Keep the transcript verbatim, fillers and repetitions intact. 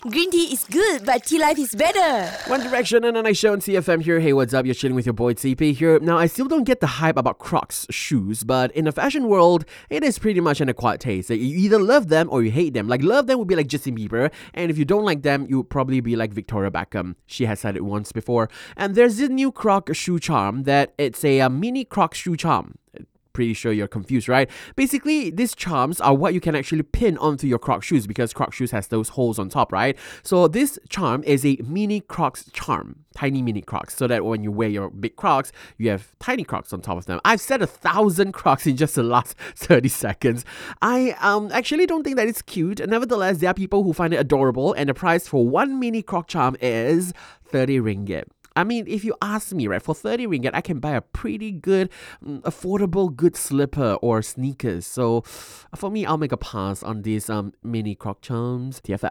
Green tea is good, but tea life is better. One Direction and a nice show on C F M here. Hey, what's up? You're chilling with your boy T P here. Now, I still don't get the hype about Crocs shoes, but in the fashion world, it is pretty much an acquired taste. Like, you either love them or you hate them. Like, love them would be like Justin Bieber, and if you don't like them, you would probably be like Victoria Beckham. She has said it once before. And there's this new Croc shoe charm that it's a, a mini Croc shoe charm. Pretty sure you're confused, right? Basically, these charms are what you can actually pin onto your Croc shoes because Croc shoes has those holes on top, right? So this charm is a mini Crocs charm, tiny mini Crocs, so that when you wear your big Crocs, you have tiny Crocs on top of them. I've said a thousand Crocs in just the last thirty seconds. I um actually don't think that it's cute. Nevertheless, there are people who find it adorable, and the price for one mini Croc charm is thirty ringgit. I mean, if you ask me, right, for thirty ringgit, I can buy a pretty good, um, affordable, good slipper or sneakers. So, for me, I'll make a pass on these um mini Croc charms. T F L.